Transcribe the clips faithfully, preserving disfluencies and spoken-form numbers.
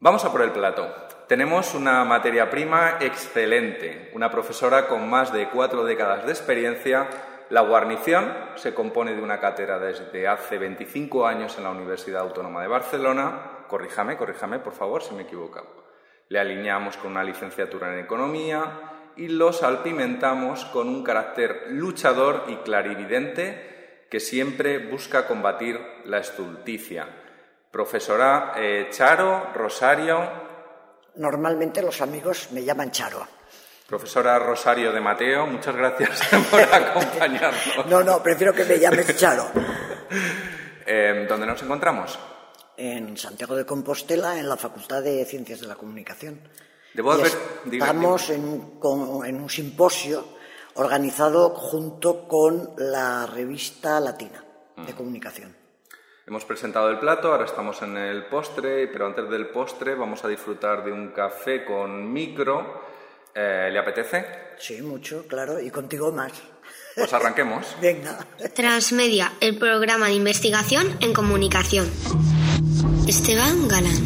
Vamos a por el plato. Tenemos una materia prima excelente, una profesora con más de cuatro décadas de experiencia. La guarnición se compone de una cátedra desde hace veinticinco años en la Universidad Autónoma de Barcelona. Corríjame, corríjame, por favor, si me he equivocado. Le alineamos con una licenciatura en Economía y lo salpimentamos con un carácter luchador y clarividente que siempre busca combatir la estulticia. Profesora eh, Charo Rosario. Normalmente los amigos me llaman Charo. Profesora Rosario de Mateo, muchas gracias por acompañarnos. No, no, prefiero que me llames Charo. eh, ¿Dónde nos encontramos? En Santiago de Compostela, en la Facultad de Ciencias de la Comunicación. Debo haber... Estamos en un, con, en un simposio organizado junto con la Revista Latina de Comunicación. Hemos presentado el plato, ahora estamos en el postre, pero antes del postre vamos a disfrutar de un café con micro. Eh, ¿Le apetece? Sí, mucho, claro, y contigo más. Pues arranquemos. Venga. Transmedia, el programa de investigación en comunicación. Esteban Galán.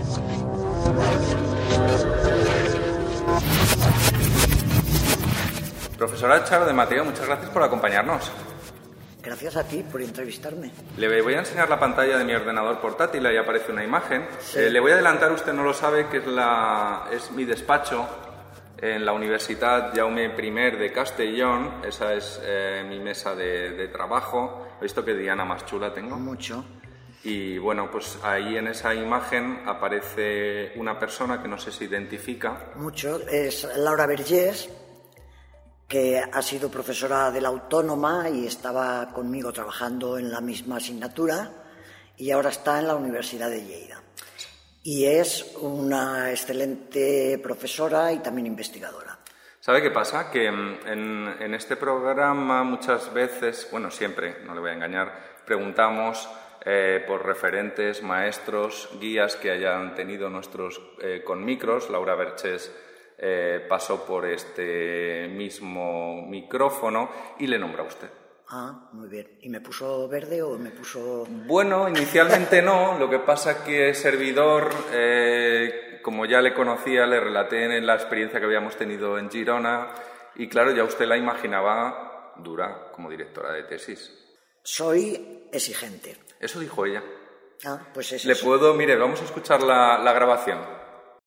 Profesora Charo de Mateo, muchas gracias por acompañarnos. Gracias a ti por entrevistarme. Le voy a enseñar la pantalla de mi ordenador portátil, ahí aparece una imagen. Sí. Eh, le voy a adelantar, usted no lo sabe, que es, la, es mi despacho en la Universidad Jaume primero de Castellón. Esa es eh, mi mesa de, de trabajo. ¿He visto qué diana más chula tengo? Mucho. Y bueno, pues ahí en esa imagen aparece una persona que no sé si identifica. Mucho. Es Laura Vergés, que ha sido profesora de la Autónoma y estaba conmigo trabajando en la misma asignatura y ahora está en la Universidad de Lleida. Y es una excelente profesora y también investigadora. ¿Sabe qué pasa? Que en, en este programa muchas veces, bueno, siempre, no le voy a engañar, preguntamos eh, por referentes, maestros, guías que hayan tenido nuestros eh, con micros. Laura Vergés Eh, pasó por este mismo micrófono y le nombra a usted. Ah, muy bien. ¿Y me puso verde o me puso...? Bueno, inicialmente no. Lo que pasa que servidor, eh, como ya le conocía, le relaté la experiencia que habíamos tenido en Girona y claro, ya usted la imaginaba dura como directora de tesis. Soy exigente. Eso dijo ella. Ah, pues es Le eso. puedo... Mire, vamos a escuchar la, la grabación.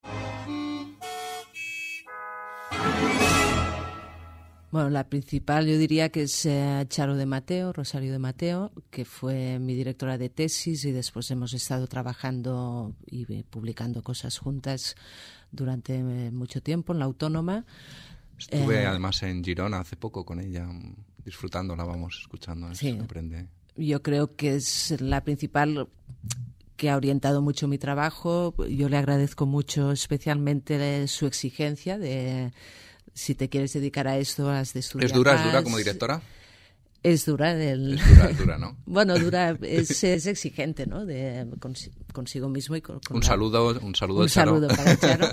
Bueno, la principal yo diría que es eh, Charo de Mateo, Rosario de Mateo, que fue mi directora de tesis y después hemos estado trabajando y eh, publicando cosas juntas durante eh, mucho tiempo en la Autónoma. Estuve Eh, además en Girona hace poco con ella, disfrutándola, vamos, escuchando, eso sí, aprende. Yo creo que es la principal que ha orientado mucho mi trabajo. Yo le agradezco mucho especialmente su exigencia de... Si te quieres dedicar a esto, has de estudiar ¿Es dura, más. es dura como directora? Es dura. El... Es dura, es dura, ¿no? Bueno, dura, es, es exigente, ¿no? De, consi- consigo mismo y con, con Un la... saludo, un saludo Un de Charo. saludo para Charo.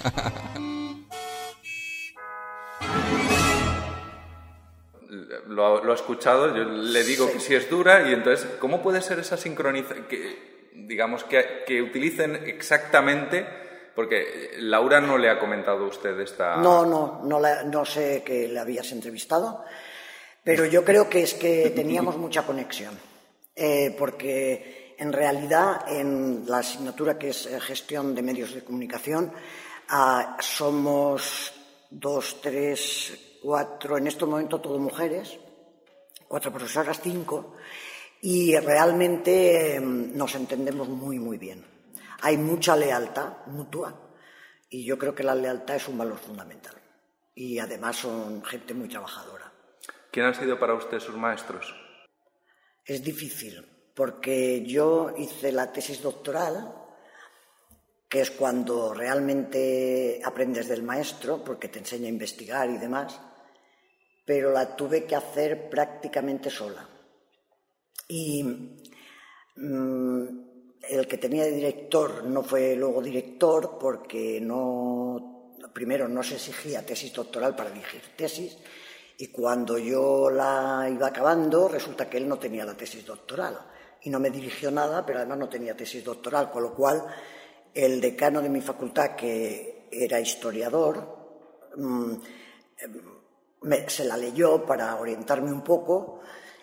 Lo, lo ha escuchado, yo le digo Sí. que sí es dura y entonces, ¿cómo puede ser esa sincronización? Que, digamos, que, que utilicen exactamente... Porque Laura no le ha comentado a usted esta... No, no, no, la- no sé que le habías entrevistado, pero yo creo que es que teníamos mucha conexión, eh, porque en realidad en la asignatura que es eh, gestión de medios de comunicación ah, somos dos, tres, cuatro, en este momento todo mujeres, cuatro profesoras, cinco, y realmente eh, nos entendemos muy, muy bien. Hay mucha lealtad mutua y yo creo que la lealtad es un valor fundamental. Y además son gente muy trabajadora. ¿Quién han sido para usted sus maestros? Es difícil porque yo hice la tesis doctoral, que es cuando realmente aprendes del maestro porque te enseña a investigar y demás, pero la tuve que hacer prácticamente sola. Y... Mmm, el que tenía de director no fue luego director porque no, primero no se exigía tesis doctoral para dirigir tesis y cuando yo la iba acabando resulta que él no tenía la tesis doctoral y no me dirigió nada, pero además no tenía tesis doctoral, con lo cual el decano de mi facultad, que era historiador, me, se la leyó para orientarme un poco,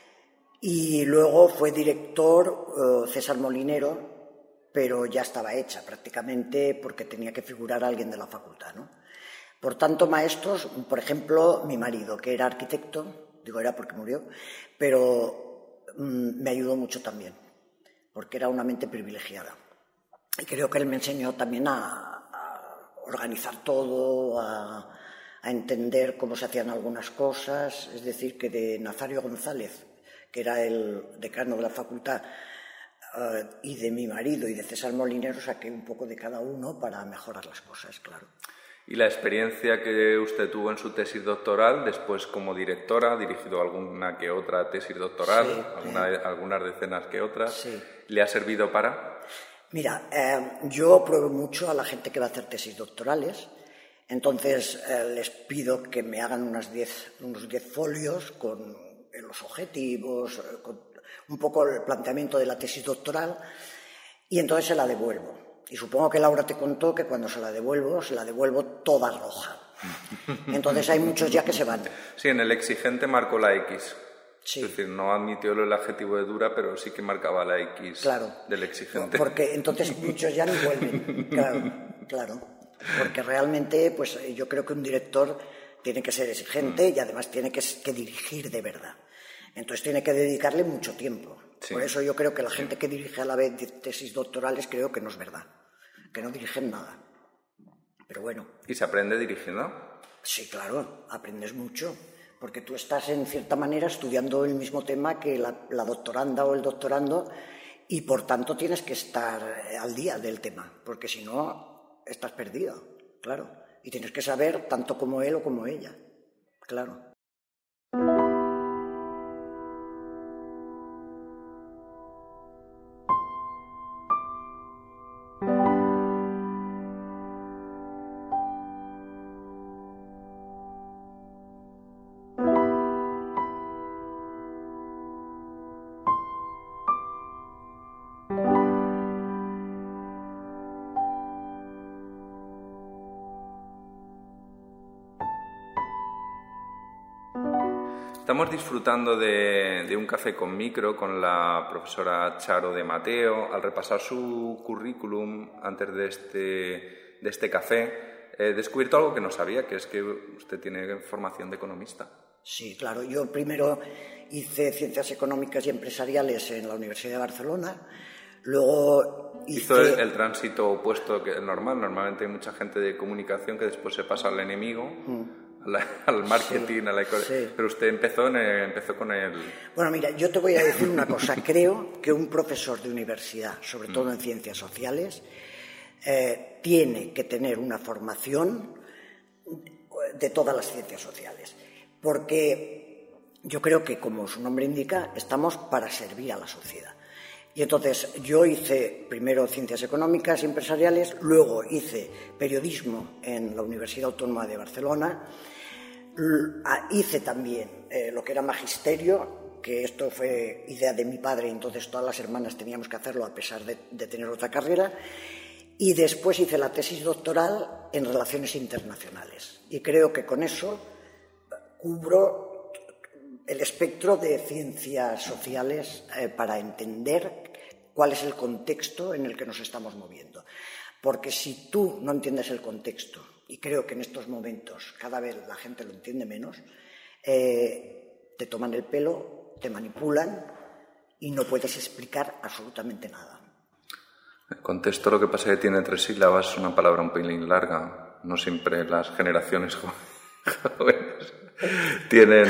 y luego fue director uh, César Molinero, pero ya estaba hecha prácticamente porque tenía que figurar alguien de la facultad, ¿no? Por tanto, maestros, por ejemplo, mi marido, que era arquitecto, digo era porque murió, pero mmm, me ayudó mucho también, porque era una mente privilegiada. Y creo que él me enseñó también a, a organizar todo, a, a entender cómo se hacían algunas cosas. Es decir, que de Nazario González, que era el decano de la facultad, uh, y de mi marido y de César Molinero, saqué un poco de cada uno para mejorar las cosas, claro. ¿Y la experiencia que usted tuvo en su tesis doctoral, después como directora, ha dirigido alguna que otra tesis doctoral, sí, alguna, eh. algunas decenas que otras, sí. ¿le ha servido para...? Mira, eh, yo pruebo mucho a la gente que va a hacer tesis doctorales, entonces eh, les pido que me hagan unas diez, unos diez folios con los objetivos, con un poco el planteamiento de la tesis doctoral, y entonces se la devuelvo. Y supongo que Laura te contó que cuando se la devuelvo, se la devuelvo toda roja. Entonces hay muchos ya que se van. Sí, en el exigente marcó la X. Sí. Es decir, no admitió el adjetivo de dura, pero sí que marcaba la X, claro, del exigente. Porque entonces muchos ya no vuelven. Claro, claro. Porque realmente, pues yo creo que un director tiene que ser exigente mm. y además tiene que, que dirigir de verdad. Entonces tiene que dedicarle mucho tiempo. Sí. Por eso yo creo que la gente que dirige a la vez tesis doctorales creo que no es verdad, que no dirigen nada. Pero bueno. ¿Y se aprende dirigiendo? Sí, claro, aprendes mucho, porque tú estás en cierta manera estudiando el mismo tema que la, la doctoranda o el doctorando, y por tanto tienes que estar al día del tema, porque si no estás perdido, claro. Y tienes que saber tanto como él o como ella, claro. Estamos disfrutando de, de un café con micro con la profesora Charo de Mateo. Al repasar su currículum antes de este, de este café, he descubierto algo que no sabía, que es que usted tiene formación de economista. Sí, claro. Yo primero hice Ciencias Económicas y Empresariales en la Universidad de Barcelona. Luego hice... Hizo el, el tránsito opuesto que es normal. Normalmente hay mucha gente de comunicación que después se pasa al enemigo. Mm. al marketing, sí, a la economía, sí. Pero usted empezó, en el, empezó con el... Bueno, mira, yo te voy a decir una cosa. Creo que un profesor de universidad, sobre todo en ciencias sociales, eh, tiene que tener una formación de todas las ciencias sociales, porque yo creo que, como su nombre indica, estamos para servir a la sociedad. Y entonces yo hice primero Ciencias Económicas y Empresariales, luego hice Periodismo en la Universidad Autónoma de Barcelona, hice también eh, lo que era Magisterio, que esto fue idea de mi padre, entonces todas las hermanas teníamos que hacerlo a pesar de, de tener otra carrera, y después hice la tesis doctoral en Relaciones Internacionales. Y creo que con eso cubro el espectro de ciencias sociales eh, para entender cuál es el contexto en el que nos estamos moviendo. Porque si tú no entiendes el contexto, y creo que en estos momentos cada vez la gente lo entiende menos, eh, te toman el pelo, te manipulan y no puedes explicar absolutamente nada. El contexto, lo que pasa es que tiene tres sílabas, es una palabra un pelín larga. No siempre las generaciones jóvenes tienen...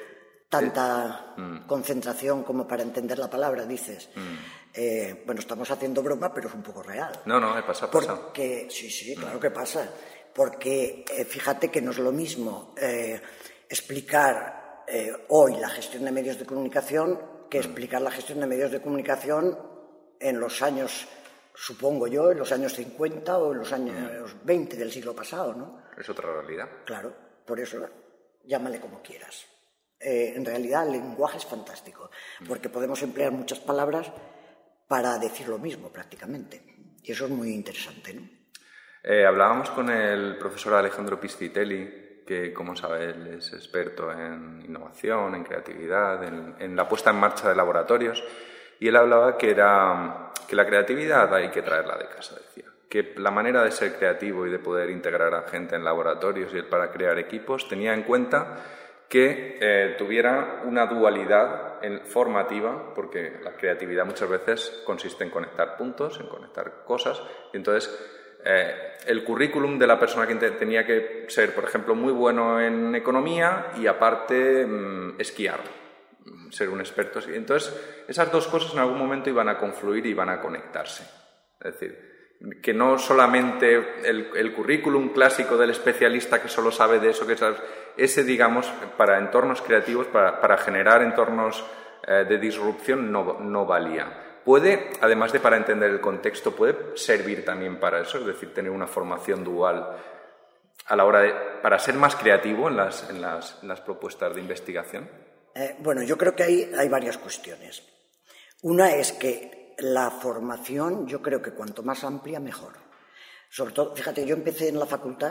tanta mm. concentración como para entender la palabra, dices. Mm. Eh, bueno, estamos haciendo broma, pero es un poco real. No, no, pasa, pasa. Porque, sí, sí, claro mm. que pasa. Porque eh, fíjate que no es lo mismo eh, explicar eh, hoy la gestión de medios de comunicación que mm. explicar la gestión de medios de comunicación en los años, supongo yo, en los años cincuenta o en los años mm. veinte del siglo pasado, ¿no? Es otra realidad. Claro, por eso llámale como quieras. Eh, en realidad el lenguaje es fantástico, porque podemos emplear muchas palabras para decir lo mismo prácticamente. Y eso es muy interesante, ¿no? Eh, hablábamos con el profesor Alejandro Piscitelli, que, como sabe, él es experto en innovación, en creatividad, en, en la puesta en marcha de laboratorios, y él hablaba que, era, que la creatividad hay que traerla de casa, decía. Que la manera de ser creativo y de poder integrar a gente en laboratorios y para crear equipos tenía en cuenta que eh, tuviera una dualidad en, formativa, porque la creatividad muchas veces consiste en conectar puntos, en conectar cosas, y entonces eh, el currículum de la persona que tenía que ser, por ejemplo, muy bueno en economía y aparte mmm, esquiar, ser un experto. Entonces, esas dos cosas en algún momento iban a confluir y iban a conectarse. Es decir, que no solamente el, el currículum clásico del especialista que solo sabe de eso, que sabe, ese, digamos, para entornos creativos, para, para generar entornos eh, de disrupción, no, no valía. Puede, además de para entender el contexto, puede servir también para eso, es decir, tener una formación dual a la hora de, para ser más creativo en las, en las, en las propuestas de investigación. Eh, bueno, yo creo que hay, hay varias cuestiones. Una es que la formación, yo creo que cuanto más amplia, mejor. Sobre todo, fíjate, yo empecé en la facultad,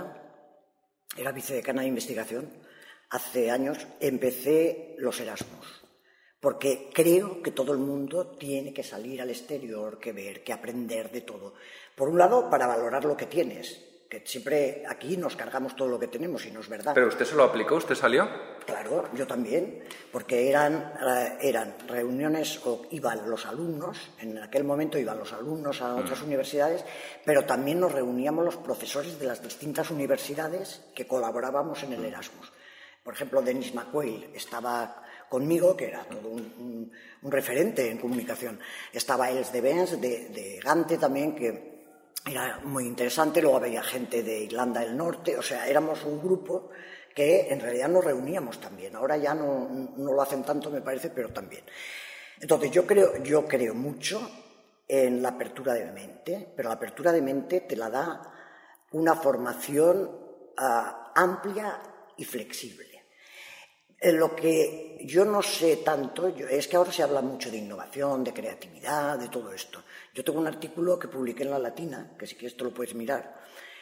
era vicedecana de investigación, hace años empecé los Erasmus, porque creo que todo el mundo tiene que salir al exterior, que ver, que aprender de todo. Por un lado, para valorar lo que tienes, que siempre aquí nos cargamos todo lo que tenemos y no es verdad. ¿Pero usted se lo aplicó? ¿Usted salió? Claro, yo también, porque eran, eran reuniones, o iban los alumnos, en aquel momento iban los alumnos a otras mm. universidades, pero también nos reuníamos los profesores de las distintas universidades que colaborábamos en el Erasmus. Por ejemplo, Denis McQuail estaba conmigo, que era todo un, un, un referente en comunicación. Estaba Els de Bens, de, de Gante también, que era muy interesante. Luego había gente de Irlanda del Norte, o sea, éramos un grupo que en realidad nos reuníamos también. Ahora ya no, no lo hacen tanto, me parece, pero también. Entonces, yo creo, yo creo mucho en la apertura de mente, pero la apertura de mente te la da una formación uh, amplia y flexible. En lo que yo no sé tanto, yo, es que ahora se habla mucho de innovación, de creatividad, de todo esto. Yo tengo un artículo que publiqué en La Latina, que si quieres te lo puedes mirar.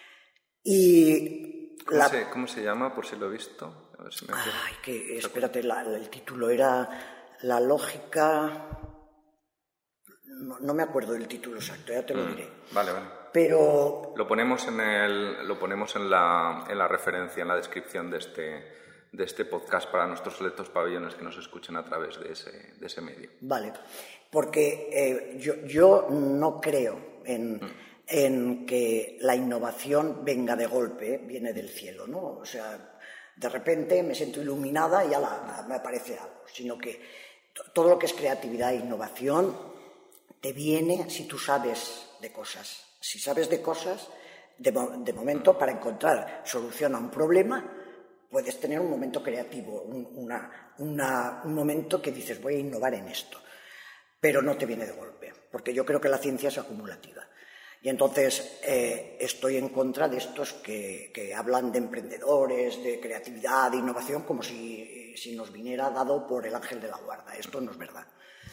Y ¿Cómo, la... se, ¿Cómo se llama, por si lo he visto? A ver si me Ay, que, espérate, la, el título era La lógica... No, no me acuerdo del título exacto, ya te lo diré. Mm, vale, vale. Pero... Lo ponemos en, el, lo ponemos en, la, en la referencia, en la descripción de este... de este podcast para nuestros selectos pabellones que nos escuchen a través de ese, de ese medio. Vale, porque eh, yo, yo no creo en, mm. en que la innovación venga de golpe, viene del cielo, ¿no? O sea, de repente me siento iluminada y ya la, me aparece algo, sino que todo lo que es creatividad e innovación te viene si tú sabes de cosas. Si sabes de cosas, de, de momento, mm. para encontrar solución a un problema, puedes tener un momento creativo, un, una, una, un momento que dices voy a innovar en esto, pero no te viene de golpe, porque yo creo que la ciencia es acumulativa. Y entonces eh, estoy en contra de estos que, que hablan de emprendedores, de creatividad, de innovación, como si, si nos viniera dado por el ángel de la guarda. Esto no es verdad.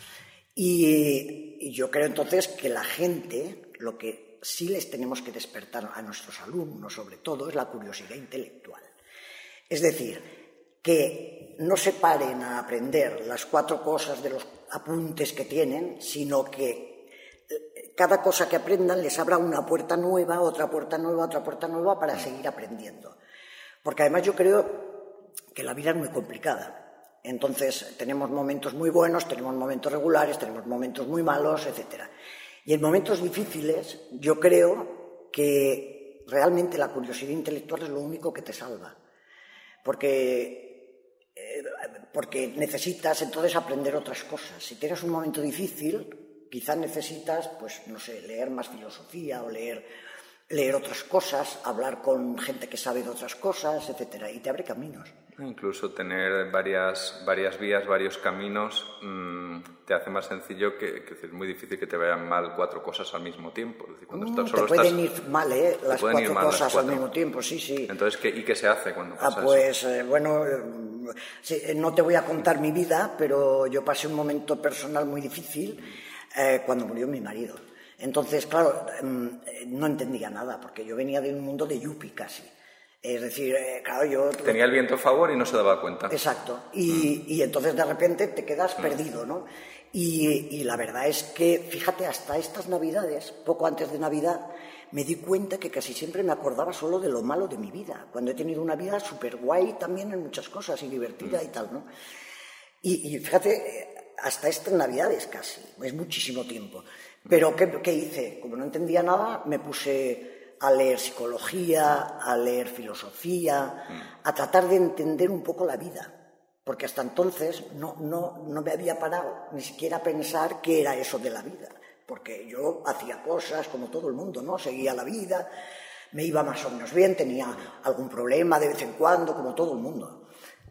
Y, y yo creo entonces que la gente, lo que sí les tenemos que despertar a nuestros alumnos, sobre todo, es la curiosidad intelectual. Es decir, que no se paren a aprender las cuatro cosas de los apuntes que tienen, sino que cada cosa que aprendan les abra una puerta nueva, otra puerta nueva, otra puerta nueva para seguir aprendiendo. Porque además yo creo que la vida es muy complicada. Entonces tenemos momentos muy buenos, tenemos momentos regulares, tenemos momentos muy malos, etcétera. Y en momentos difíciles yo creo que realmente la curiosidad intelectual es lo único que te salva. Porque, eh, porque necesitas entonces aprender otras cosas. Si tienes un momento difícil, quizás necesitas, pues, no sé, leer más filosofía o leer, leer otras cosas, hablar con gente que sabe de otras cosas, etcétera, y te abre caminos. Incluso tener varias, varias vías, varios caminos, mmm, te hace más sencillo que, que es muy difícil que te vayan mal cuatro cosas al mismo tiempo. Es decir, cuando mm, estás, solo te pueden estás, ir mal, ¿eh? Las cuatro mal cosas las cuatro. al mismo tiempo, sí, sí. Entonces, ¿qué, ¿y qué se hace cuando pasa ah, pues, eso? Eh, bueno, eh, sí, no te voy a contar mi vida, pero yo pasé un momento personal muy difícil eh, cuando murió mi marido. Entonces, claro, no entendía nada, porque yo venía de un mundo de yuppie casi. Es decir, eh, claro, yo... Tenía el viento a favor y no se daba cuenta. Exacto. Y, mm. y entonces de repente te quedas mm. perdido, ¿no? Y, y la verdad es que, fíjate, hasta estas Navidades, poco antes de Navidad, me di cuenta que casi siempre me acordaba solo de lo malo de mi vida, cuando he tenido una vida súper guay también en muchas cosas y divertida mm. y tal, ¿no? Y, y fíjate, hasta estas Navidades casi, es muchísimo tiempo. Pero ¿qué, qué hice? Como no entendía nada, me puse a leer psicología, a leer filosofía, mm. a tratar de entender un poco la vida. Porque hasta entonces no, no, no me había parado ni siquiera a pensar qué era eso de la vida. Porque yo hacía cosas como todo el mundo, ¿no? Seguía la vida, me iba más o menos bien, tenía algún problema de vez en cuando, como todo el mundo.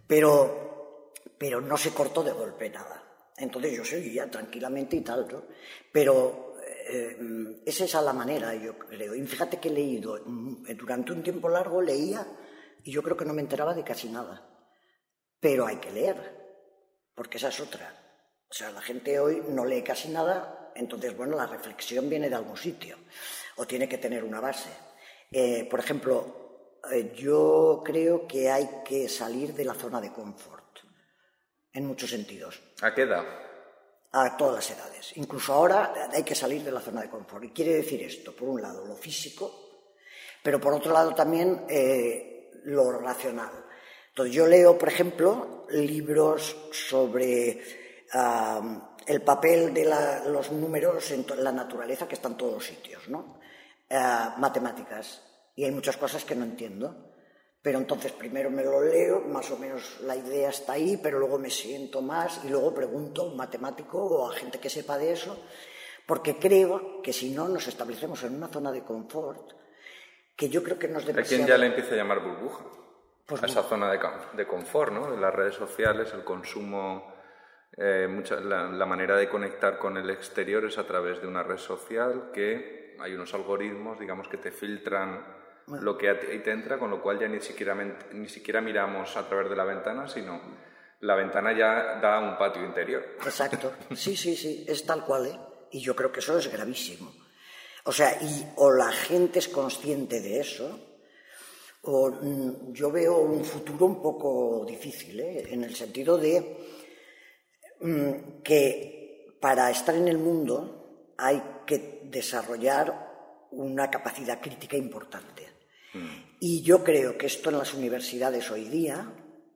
Pero, pero no se cortó de golpe nada. Entonces yo seguía tranquilamente y tal, ¿no? Pero... Eh, es esa la manera, yo creo. Y fíjate que he leído, durante un tiempo largo leía y yo creo que no me enteraba de casi nada. Pero hay que leer, porque esa es otra. O sea, la gente hoy no lee casi nada, entonces, bueno, la reflexión viene de algún sitio o tiene que tener una base. Eh, por ejemplo, eh, yo creo que hay que salir de la zona de confort, en muchos sentidos. ¿A qué edad? A todas las edades. Incluso ahora hay que salir de la zona de confort. Y quiere decir esto, por un lado, lo físico, pero por otro lado también eh, lo racional. Entonces yo leo, por ejemplo, libros sobre uh, el papel de la, los números en la naturaleza, que están en todos los sitios, ¿no? Uh, matemáticas. Y hay muchas cosas que no entiendo. Pero entonces primero me lo leo, más o menos la idea está ahí, pero luego me siento más y luego pregunto a un matemático o a gente que sepa de eso, porque creo que si no nos establecemos en una zona de confort, que yo creo que nos debe ser... Hay quien ya le empieza a llamar burbuja, pues a esa zona de, de confort, ¿no? De las redes sociales, el consumo, eh, mucha, la, la manera de conectar con el exterior es a través de una red social, que hay unos algoritmos, digamos, que te filtran lo que a ti te entra, con lo cual ya ni siquiera, ni siquiera miramos a través de la ventana, sino la ventana ya da un patio interior. Exacto, sí, sí, sí, es tal cual, ¿eh? Y yo creo que eso es gravísimo. O sea, y o la gente es consciente de eso, o mm, yo veo un futuro un poco difícil, ¿eh? En el sentido de mm, que para estar en el mundo hay que desarrollar una capacidad crítica importante. Mm. Y yo creo que esto en las universidades hoy día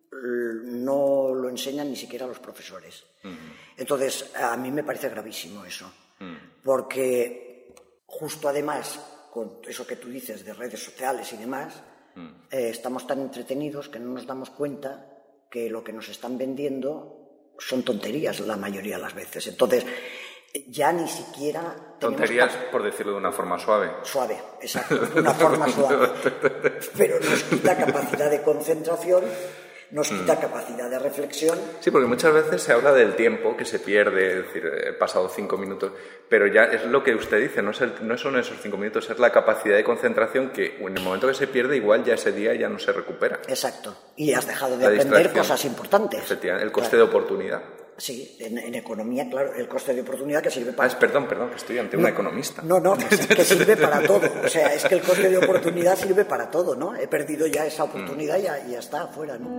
no lo enseñan ni siquiera los profesores. Mm. Entonces, a mí me parece gravísimo eso. Mm. Porque justo además, con eso que tú dices de redes sociales y demás, mm. eh, estamos tan entretenidos que no nos damos cuenta que lo que nos están vendiendo son tonterías la mayoría de las veces. Entonces, ya ni siquiera... Tonterías, por decirlo de una forma suave. Suave, exacto, de una forma suave. Pero nos quita capacidad de concentración, nos quita mm. capacidad de reflexión. Sí, porque muchas veces se habla del tiempo que se pierde, es decir, he pasado cinco minutos, pero ya es lo que usted dice, no, es el, no son esos cinco minutos, es la capacidad de concentración que en el momento que se pierde, igual ya ese día ya no se recupera. Exacto, y has dejado de aprender cosas importantes. Efectivamente, el coste claro. de oportunidad. Sí, en, en economía, claro, el coste de oportunidad que sirve para... Ah, es, perdón, perdón, que estoy ante no, una economista. No, no, que, que sirve para todo. O sea, es que el coste de oportunidad sirve para todo, ¿no? He perdido ya esa oportunidad y mm. ya, ya está, afuera, ¿no?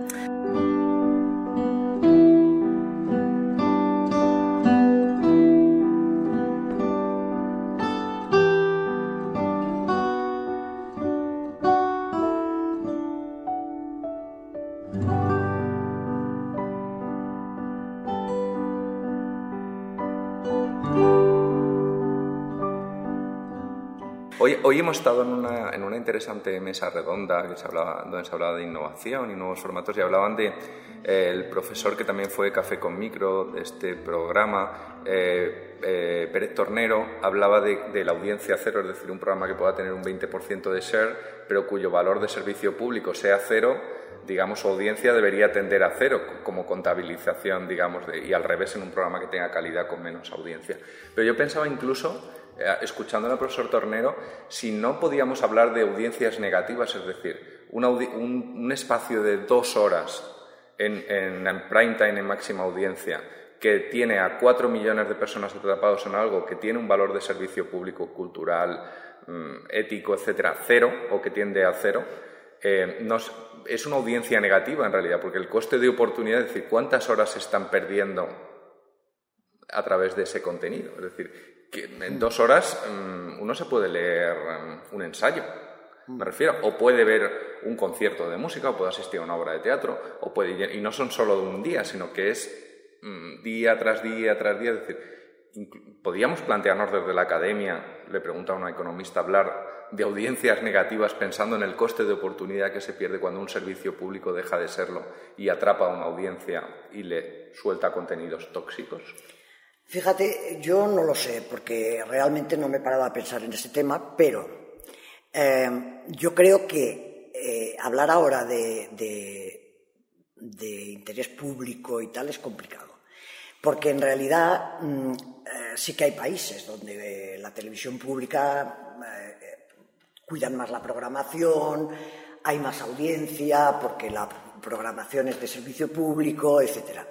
Hoy, hoy hemos estado en una, en una interesante mesa redonda que se hablaba, donde se hablaba de innovación y nuevos formatos y hablaban de eh, el profesor que también fue Café con Micro de este programa, eh, eh, Pérez Tornero, hablaba de, de la audiencia cero, es decir, un programa que pueda tener un veinte por ciento de share, pero cuyo valor de servicio público sea cero, digamos, su audiencia debería tender a cero como contabilización, digamos, de, y al revés en un programa que tenga calidad con menos audiencia. Pero yo pensaba incluso, eh, escuchando al profesor Tornero, si no podíamos hablar de audiencias negativas, es decir, una un, un espacio de dos horas en, en, en prime time, en máxima audiencia, que tiene a cuatro millones de personas atrapados en algo que tiene un valor de servicio público, cultural, ético, etcétera, cero, o que tiende a cero, eh, nos, es una audiencia negativa en realidad, porque el coste de oportunidad, es decir, cuántas horas se están perdiendo a través de ese contenido. Es decir, que en dos horas um, uno se puede leer um, un ensayo, me refiero, o puede ver un concierto de música, o puede asistir a una obra de teatro, o puede, y no son solo de un día, sino que es um, día tras día tras día. Es decir, podríamos plantearnos desde la academia, le pregunta a una economista, hablar de audiencias negativas pensando en el coste de oportunidad que se pierde cuando un servicio público deja de serlo y atrapa a una audiencia y le suelta contenidos tóxicos. Fíjate, yo no lo sé, porque realmente no me he parado a pensar en ese tema, pero eh, yo creo que eh, hablar ahora de, de, de interés público y tal es complicado. Porque en realidad mmm, eh, sí que hay países donde eh, la televisión pública eh, cuidan más la programación, hay más audiencia porque la programación es de servicio público, etcétera.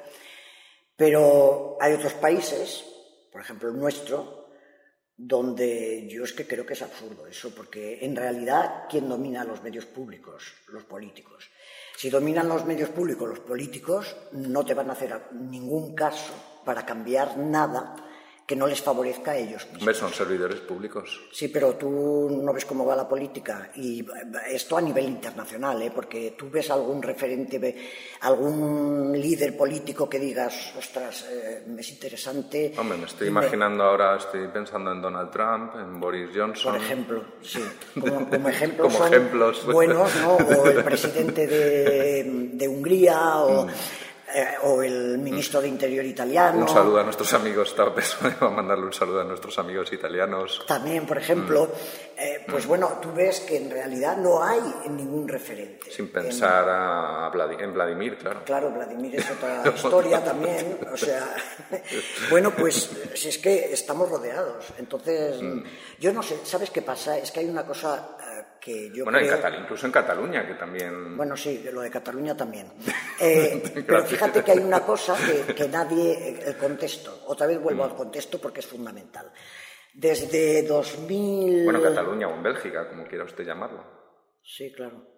Pero hay otros países, por ejemplo el nuestro, donde yo es que creo que es absurdo eso, porque en realidad ¿quién domina los medios públicos? Los políticos. Si dominan los medios públicos los políticos, no te van a hacer ningún caso para cambiar nada que no les favorezca a ellos mismos. Hombre, son servidores públicos. Sí, pero tú no ves cómo va la política. Y esto a nivel internacional, ¿eh? Porque tú ves algún referente, algún líder político que digas, ostras, eh, es interesante. Hombre, me estoy imaginando me... ahora, estoy pensando en Donald Trump, en Boris Johnson. Por ejemplo, sí. Como, como ejemplos como son ejemplos. buenos, ¿no? O el presidente de, de Hungría, o... Mm. Eh, o el ministro de Interior italiano. Un saludo a nuestros amigos, estaba pensando en mandarle un saludo a nuestros amigos italianos. También, por ejemplo, mm. eh, pues mm. bueno, tú ves que en realidad no hay ningún referente. Sin pensar en, a Vlad- en Vladimir, claro. Claro, Vladimir es otra historia también, o sea, bueno, pues si es que estamos rodeados, entonces, mm. yo no sé, ¿sabes qué pasa? Es que hay una cosa... Que yo bueno, creo... en Cataluña, incluso en Cataluña, que también... Bueno, sí, lo de Cataluña también. Eh, pero fíjate que hay una cosa que, que nadie... El contexto. Otra vez vuelvo mm. al contexto porque es fundamental. Desde dos mil... Bueno, Cataluña o en Bélgica, como quiera usted llamarlo. Sí, claro.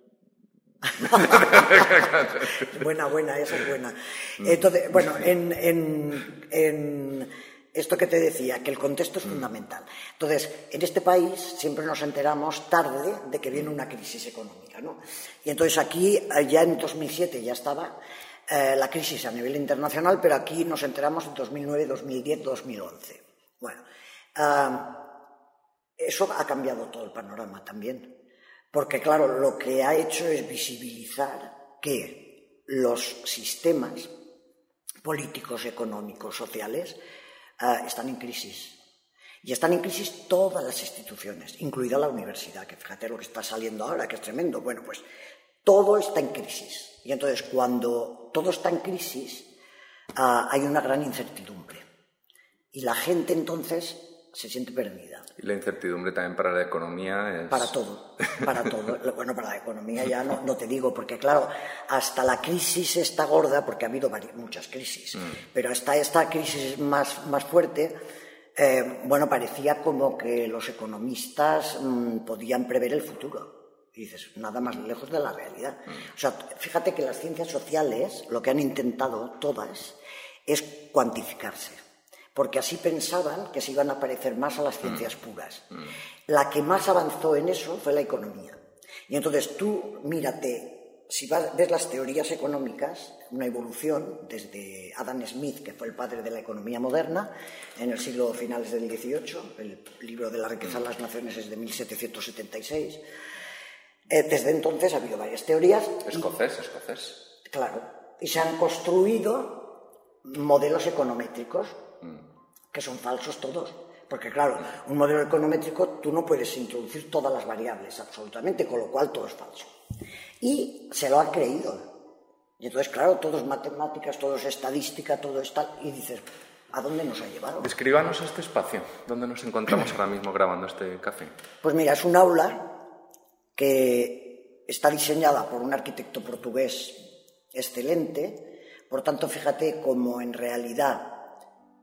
buena, buena, esa es buena. Entonces, bueno, en... en, en esto que te decía, que el contexto es fundamental. Entonces, en este país siempre nos enteramos tarde de que viene una crisis económica, ¿no? Y entonces aquí, ya en dos mil siete ya estaba eh, la crisis a nivel internacional, pero aquí nos enteramos en dos mil nueve, dos mil diez, dos mil once. Bueno, eh, eso ha cambiado todo el panorama también. Porque, claro, lo que ha hecho es visibilizar que los sistemas políticos, económicos, sociales, Uh, están en crisis. Y están en crisis todas las instituciones, incluida la universidad, que fíjate lo que está saliendo ahora, que es tremendo. Bueno, pues todo está en crisis. Y entonces, cuando todo está en crisis, uh, hay una gran incertidumbre. Y la gente, entonces, se siente perdida. Y la incertidumbre también para la economía es... Para todo, para todo. Bueno, para la economía ya no, no te digo, porque claro, hasta la crisis está gorda, porque ha habido varias, muchas crisis, mm. pero hasta esta crisis más, más fuerte, eh, bueno, parecía como que los economistas mmm, podían prever el futuro. Y dices, nada más lejos de la realidad. Mm. O sea, fíjate que las ciencias sociales, lo que han intentado todas, es cuantificarse. Porque así pensaban que se iban a parecer más a las ciencias puras. La que más avanzó en eso fue la economía. Y entonces tú, mírate, si vas, ves las teorías económicas, una evolución desde Adam Smith, que fue el padre de la economía moderna, en el siglo finales del dieciocho, el libro de la riqueza de las naciones es de mil setecientos setenta y seis. Eh, desde entonces ha habido varias teorías. Escocés, y, escocés. Claro. Y se han construido modelos econométricos que son falsos todos, porque claro, un modelo econométrico tú no puedes introducir todas las variables absolutamente, con lo cual todo es falso. Y se lo han creído. Y entonces, claro, todo es matemáticas, todo es estadística, todo es tal, y dices, ¿a dónde nos ha llevado? Descríbanos este espacio, ¿dónde nos encontramos ahora mismo grabando este café? Pues mira, es un aula que está diseñada por un arquitecto portugués excelente, por tanto, fíjate cómo en realidad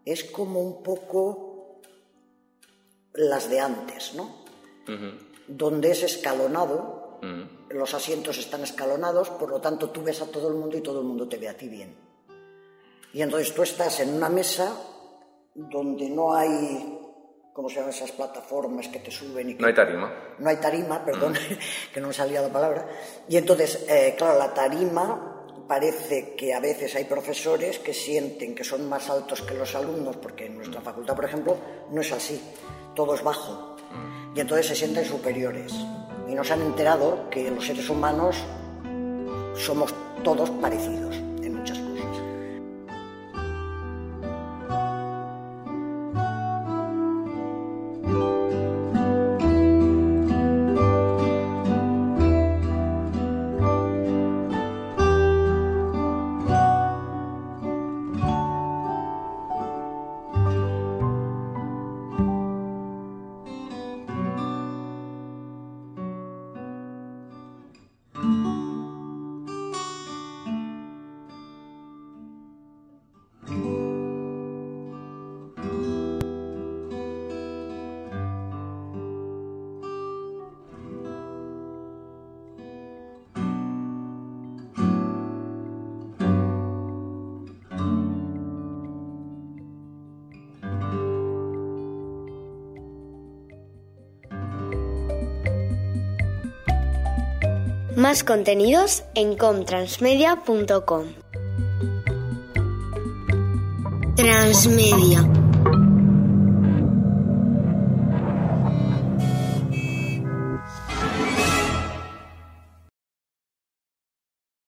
es como un poco las de antes, ¿no? Uh-huh. Donde es escalonado, uh-huh. Los asientos están escalonados, por lo tanto tú ves a todo el mundo y todo el mundo te ve a ti bien. Y entonces tú estás en una mesa donde no hay, ¿cómo se llaman esas plataformas que te suben? Y que... No hay tarima. No hay tarima, perdón, uh-huh. que no me salía la palabra. Y entonces, eh, claro, la tarima... Parece que a veces hay profesores que sienten que son más altos que los alumnos, porque en nuestra facultad, por ejemplo, no es así, todo es bajo, y entonces se sienten superiores. Y nos han enterado que los seres humanos somos todos parecidos en muchas cosas. Más contenidos en comtransmedia punto com. Transmedia.